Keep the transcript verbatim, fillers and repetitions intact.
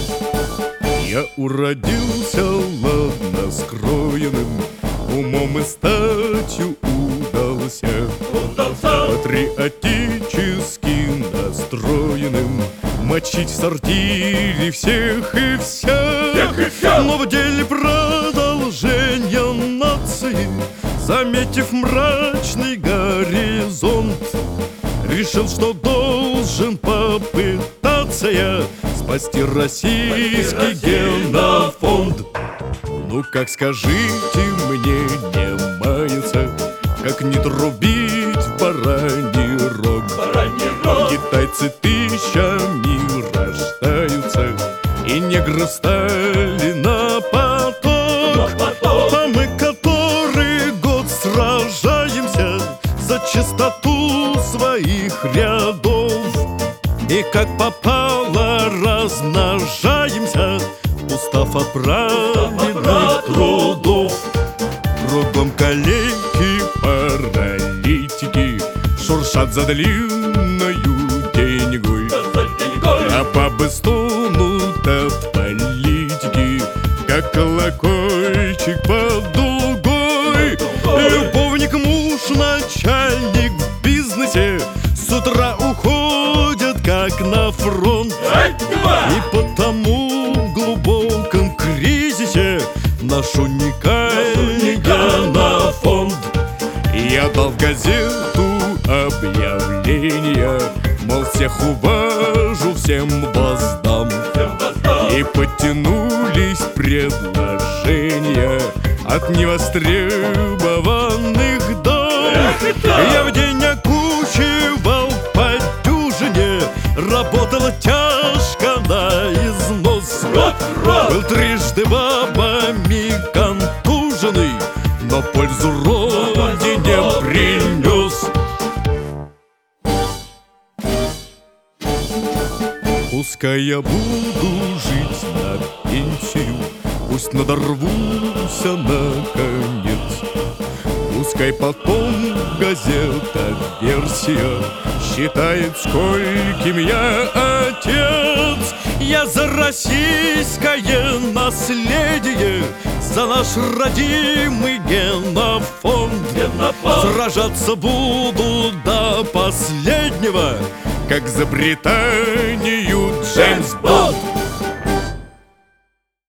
Я уродился ладно скроенным, умом и статью удался, патриотически настроенным, мочить в сортире всех и вся. Всех и вся. Но в деле продолжения нации, заметив мрачный горизонт, решил, что должен попытаться я спасти российский генофонд. Ну как скажите мне, не мается, как не трубить в бараний рог? Бараний рог. Китайцы тысячами рождаются, и негры стали на поток. На поток. А мы который год сражаемся за чистоту своих рядов, и как попало размножаемся, устав от праведных трудов. Кругом калеки, паралитики шуршат за длинною деньгой, а бабы стонут от политики, как колокольчик под дугой. Любовник, муж, начальник в бизнесе с утра уходят как на фронт, и потому в глубоком кризисе наш уникальный генофонд. Я дал в газету объявление, мол, всех уважу, всем воздам. И подтянулись предложения от невостребованных дам. Я в день окучивал по дюжине, работал тяжко на износ. Был трижды бабами контуженный, но пользу родине принес. Пускай я буду жить на пенсию, пусть надорвуся наконец. Пускай потом в газетах версия считает, скольким я отец. Я за российское наследие, за наш родимый генофонд. Генофонд. Сражаться буду до последнего, как за Британию Джеймс Бонд.